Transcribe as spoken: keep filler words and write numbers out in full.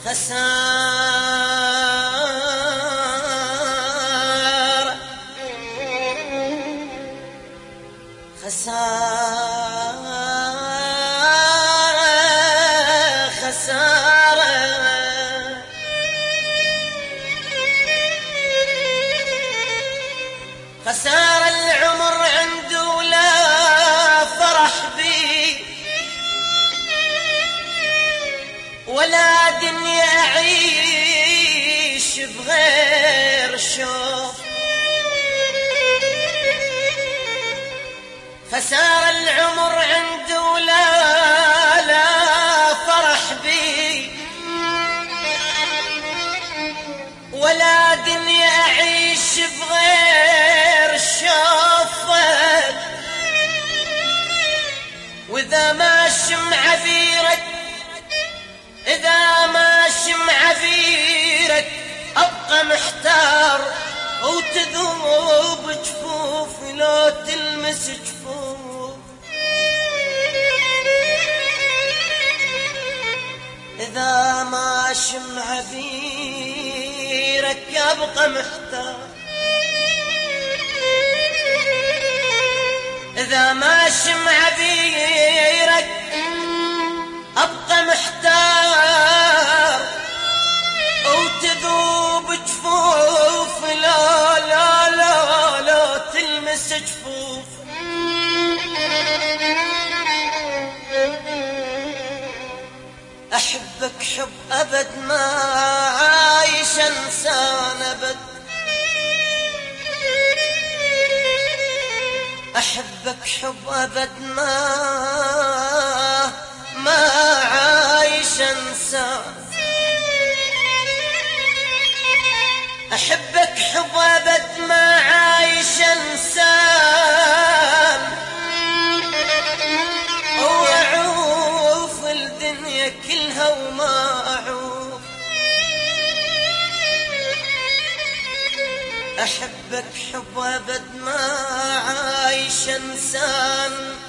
خسارة خسارة خسارة خسارة العمر عنده ولا فرح بي ولا دنيا أعيش بغير شوق. خسارة العمر عنده ولا لا فرح بي ولا دنيا أعيش بغير شوفك. وإذا ما شمع عبيرك إذا ما شمع عبيرك أبقى محتار وتذوب جفوفي لو تلمس جفوف. إذا ما شمع عبيرك أبقى محتار إذا ما شمع عبيرك أبقى محتار وتذوب جفوف لا لا لا لا تلمس جفوف. أحبك حب أبد ما عايش إنسان أبد. أحبك حب أبد ما ما عايش إنسان. أحبك حب أبد ما عايش إنسان وأعوف الدنيا كلها وما أعوف. أحبك حب أبد ما عايش إنسان